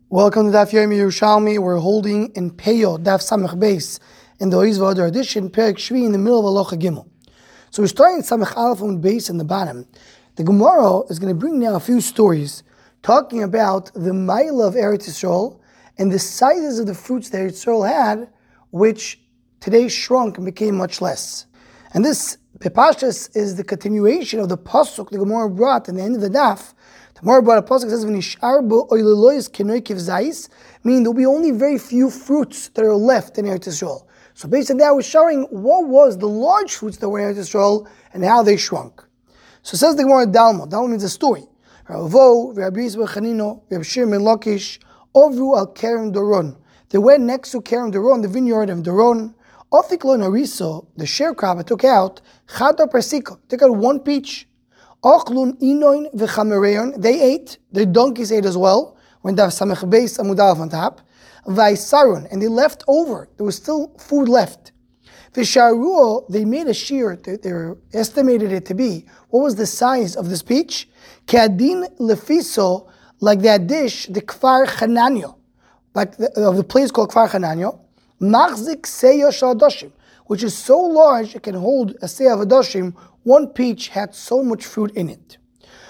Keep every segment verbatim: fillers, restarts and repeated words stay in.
Welcome to Daf Yomi Yerushalmi. We're holding in Peyo, Daf Samech Beis, in the Oizva Adar edition, Perek Shvi, in the middle of Aloha Gimel. So we're starting Samech Aleph on Beis in the bottom. The Gemara is going to bring now a few stories talking about the Maila of Eretz Yisrael and the sizes of the fruits that Eretz Yisrael had, which today shrunk and became much less. And this Pepashas is the continuation of the Pasuk the Gemara brought in the end of the Daf. The Gemara brought a pasuk that says, "V'nishar bo oilelois kenoi kivzais," meaning there will be only very few fruits that are left in Eretz Yisrael. So based on that, we're showing what was the large fruits that were in Eretz Yisrael and how they shrunk. So it says the Gemara Dalma. Dalma means a story. Ravo, Rabbi Yisrael Chanino, Rabbi Shimon Lakish, Ovru al Kerem Doron. They went next to Kerem Doron, the vineyard of Doron. Ofiklo Nariso, the sharecropper, took out Chada Persiko, took out one peach. Ochlun inoin v'chamereon, they ate, their donkeys ate as well, when Dav Samech Beis Amud Aleph on top. Vaisarun, and they left over, there was still food left. V'sharuo, they made a shear, they, they estimated it to be, what was the size of this peach? Kadin lefiso, like that dish, the Kfar Chananyo, like the, of the place called Kfar Chananyo. Machzik seyo shaladoshim, which is so large it can hold a seah of adoshim. One peach had so much fruit in it.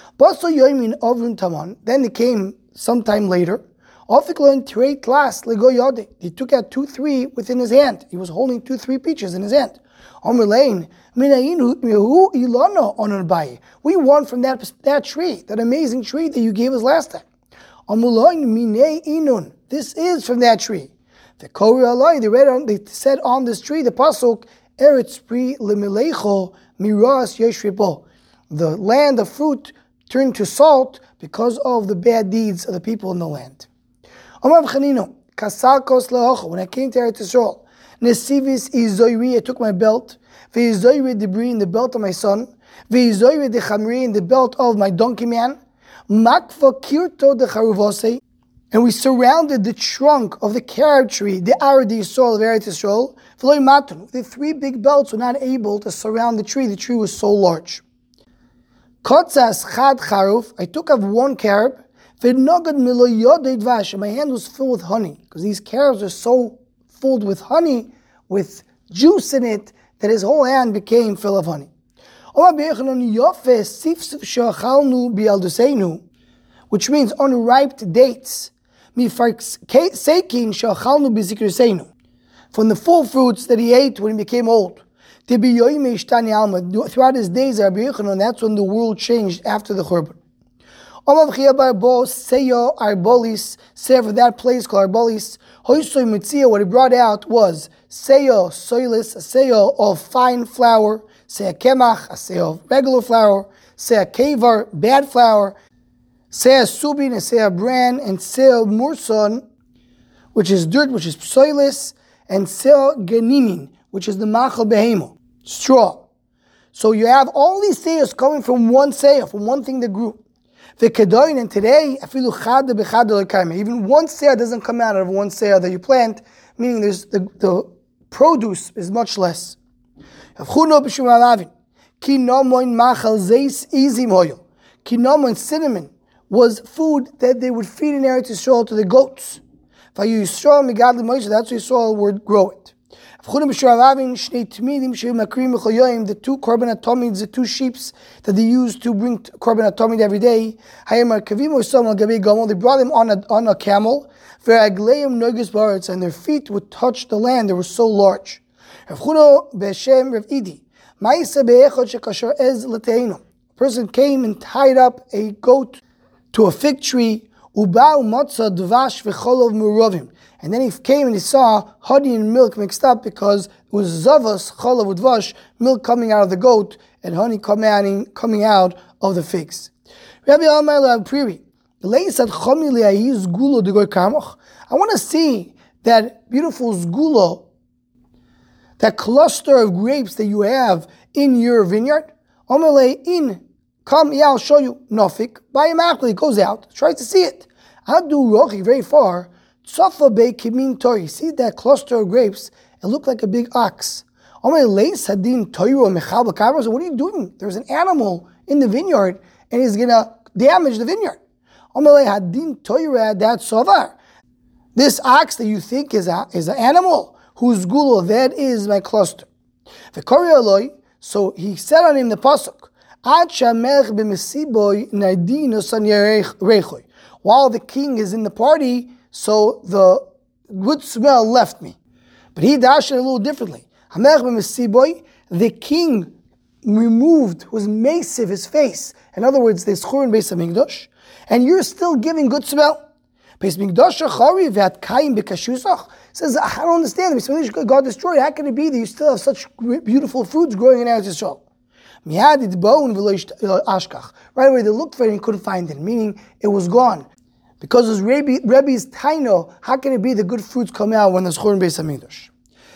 Then they came sometime later. He took out two, three within his hand. He was holding two, three peaches in his hand. We won from that, that tree, that amazing tree that you gave us last time. This is from that tree. They read on, they said on this tree, the pasuk, Eretz pri lemilecho miras yeshribo. The land of fruit turned to salt because of the bad deeds of the people in the land. Amar Chanino, kasakos lehocho. When I came to Eretz Yisrael, nesivis izoyri, I took my belt, v'izoyri debri, in the belt of my son, v'izoyri dechamri, in the belt of my donkey man, makva kirto decharuvose. And we surrounded the trunk of the carob tree, the Arad Yisrael of Eretz Yisrael. The three big belts were not able to surround the tree. The tree was so large. Kotzas chad charuf. I took off one carob. And my hand was filled with honey, because these carobs are so filled with honey, with juice in it, that his whole hand became full of honey. Which means unripe dates. From the full fruits that he ate when he became old. Throughout his days, and that's when the world changed after the Churban. For that place called Arbolis, what he brought out was seyo, soilis, a seyo of fine flour, seya kemach, a seyo of regular flour, seya kevar, bad flour, seya subin, and seya bran, and seya murson, which is dirt, which is psoilis, and seya ganinin, which is the machal behemo, straw. So you have all these seyas coming from one seya, from one thing that grew. V'kedoin, and today, afilu chada b'chada l'kaima, even one seya doesn't come out of one seya that you plant, meaning there's the, the produce is much less. Kinomon machal zeis izim hoyo. Kinomon, cinnamon, was food that they would feed in Eretz Yisrael to the goats. That's why Yisrael would grow it. The two korban atomids, the two sheeps that they used to bring korban atomid every day, they brought them on a, on a camel, and their feet would touch the land. They were so large. A person came and tied up a goat to a fig tree, and then he came and he saw honey and milk mixed up, because it was zavas, cholav udvash, milk coming out of the goat, and honey coming, coming out of the figs. I want to see that beautiful zgulo, that cluster of grapes that you have in your vineyard. In Come, yeah, I'll show you. Nofik, by him after he goes out, tries to see it. Adu rochi, very far. Tzofa be kimin tori. See that cluster of grapes? It looked like a big ox. What are you doing? There's an animal in the vineyard, and he's gonna damage the vineyard. That This ox that you think is a, is an animal, whose gula, that is my cluster. So he said on him the pasuk, while the king is in the party, so the good smell left me. But he dashed it a little differently. The king removed, was massive, his face. In other words, there's chur in Beis Hamikdash, and you're still giving good smell. Beis Hamikdash chari v'at kaim b'kashusach says, I don't understand. Beis Hamikdash God destroyed. How can it be that you still have such beautiful fruits growing in Eretz Yisrael? Right away, they looked for it and couldn't find it, meaning it was gone. Because it's Rebbe, Rebbe's taino, how can it be the good fruits come out when there's chur in Beis Hamikdash?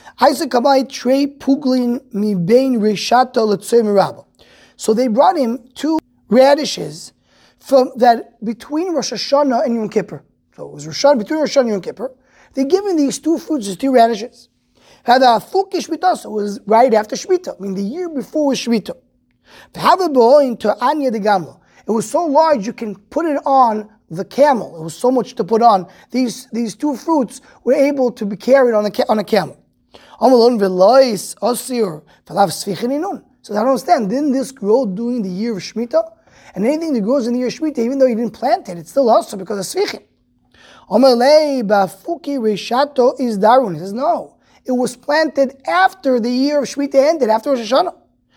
So they brought him two radishes from that between Rosh Hashanah and Yom Kippur. So it was Rosh Hashanah, between Rosh Hashanah and Yom Kippur. They gave him these two fruits, these two radishes. Had a fuki shmita, so it was right after Shmita. I mean, the year before was Shmita. It was so large you can put it on the camel. It was so much to put on. These these two fruits were able to be carried on a on a camel. So I don't understand. Didn't this grow during the year of Shemitah? And anything that grows in the year of Shemitah, even though you didn't plant it, it's still also because of Sfichin. Is Darun. He says, no. It was planted after the year of Shemitah ended, after Rosh Hashanah.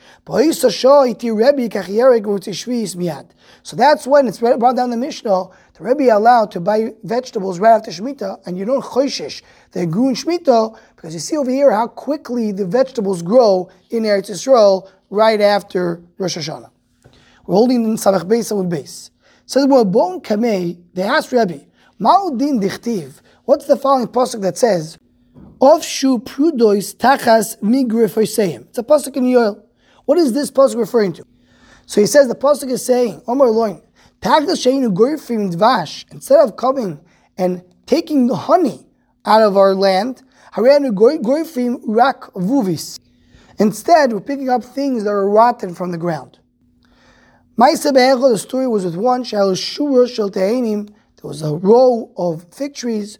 So that's when it's brought down the Mishnah, the Rebbe allowed to buy vegetables right after Shemitah, and you don't choishish they grew in Shemitah, because you see over here how quickly the vegetables grow in Eretz Yisrael right after Rosh Hashanah. We're holding in Samach Beis Amud Beis. Says, well, Bon Kamei, they asked Rebbe, Ma'udin dichtiv, what's the following pasuk that says, Of shu prudois tachas migrefoseiim. It's a pasuk in Yoel. What is this pasuk referring to? So he says the pasuk is saying, Omar Loin, tachas sheinu goyfim dvash, instead of coming and taking the honey out of our land, harenu goyfim rak vuvis. Instead, we're picking up things that are rotten from the ground. The story was with one, there was a row of fig trees,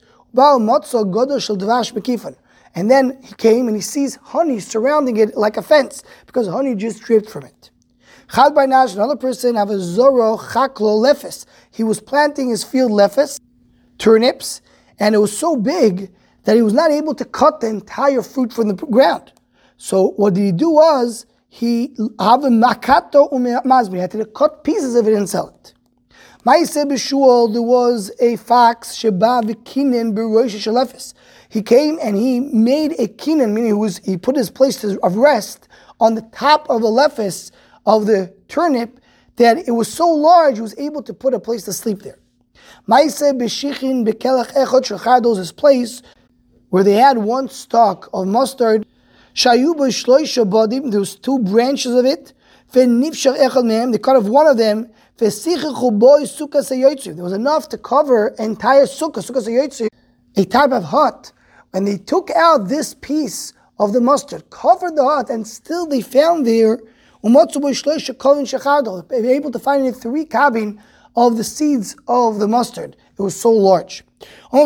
and then he came and he sees honey surrounding it like a fence, because honey just dripped from it. Another person have a zoro chaklo lefes. He was planting his field lefes, turnips, and it was so big that he was not able to cut the entire fruit from the ground. So what did he do was, he have a makato umazmi. He had to cut pieces of it and sell it. Ma'aseh b'shuol, there was a fox sheba v'kinen b'rosh shalefes. He came and he made a kinen, meaning he was he put his place of rest on the top of the lefes of the turnip, that it was so large he was able to put a place to sleep there. Ma'aseh b'shichin b'kelach echad shachad, was his place where they had one stalk of mustard. Shayuba shloisha badim, there was two branches of it. Ve'nifshar echad mehem, they cut off one of them. Ve'sichichu boi sukkah sayotziv, there was enough to cover entire sukkah, sukkah sayotziv, a type of hut. And they took out this piece of the mustard, covered the hut, and still they found there, umatzu boi shloisha kovin shachado, they were able to find in three kabin of the seeds of the mustard. It was so large. I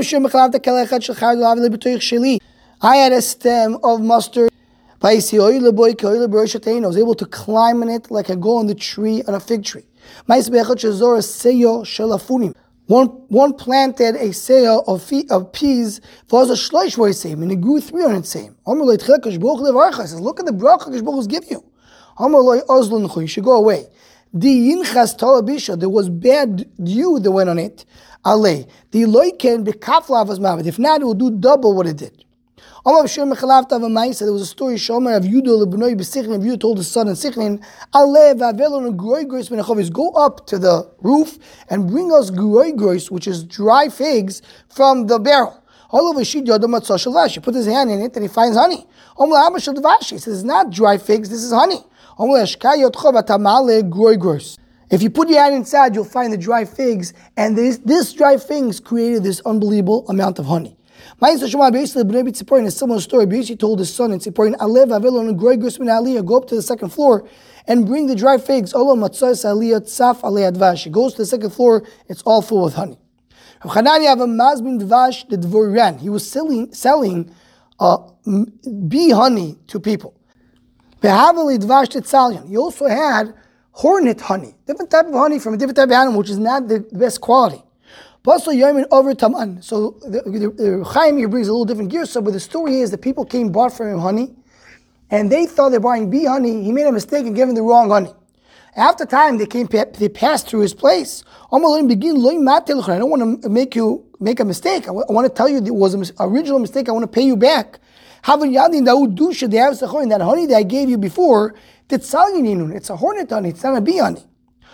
had a stem of mustard. I was able to climb on it like I go on the tree, on a fig tree. One, one planted a sale of, fee, of peas, and it grew three on its same. He says, look at the bracha Kadosh Baruch Hu give you. You should go away. There was bad dew that went on it. If not, it will do double what it did. There was a story Shomer of Yudah Lebnoi B'Sichnin. Yudah told his son in Sichnin, go up to the roof and bring us groi grois, which is dry figs, from the barrel. He put his hand in it and he finds honey. He says, it's not dry figs, this is honey. If you put your hand inside, you'll find the dry figs, and this, this dry figs created this unbelievable amount of honey. In a similar story, Beisi told his son in Tzipporin, go up to the second floor and bring the dry figs. He goes to the second floor, it's all full with honey. Rav Chananya have a mazmin dvash the dvoran. He was selling selling uh, bee honey to people. Behavali dvash tetzalion. He also had hornet honey, different type of honey from a different type of animal, which is not the best quality. Also, Yomin over Taman. So the, the, the Chaim here brings a little different gear. So, but the story is the people came bought from him honey, and they thought they're buying bee honey. He made a mistake and gave them the wrong honey. After time, they came, they passed through his place. I don't want to make you make a mistake. I want to tell you it was an original mistake. I want to pay you back. That honey that I gave you before, it's a hornet honey. It's not a bee honey.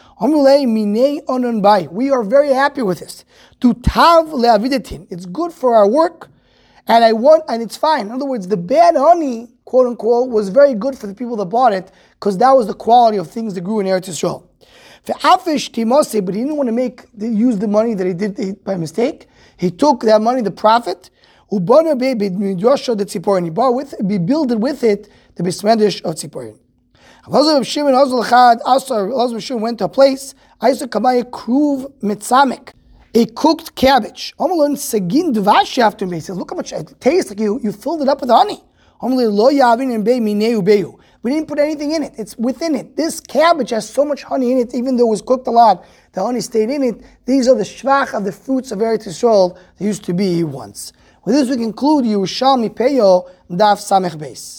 We are very happy with this. It's good for our work, and I want, and it's fine. In other words, the bad honey, quote unquote, was very good for the people that bought it, because that was the quality of things that grew in Eretz Yisrael. But he didn't want to make use the money that he did by mistake. He took that money, the profit, and he bought with, he built it with it the Bismedish of Tziporin. Elazar Shimon went to a place, a cooked cabbage. He says, look how much it tastes like you, you filled it up with honey. We didn't put anything in it. It's within it. This cabbage has so much honey in it, even though it was cooked a lot, the honey stayed in it. These are the shvach of the fruits of Eretz Yisrael that used to be once. With this we conclude Yerushalmi Peyo Daf Samech Beis.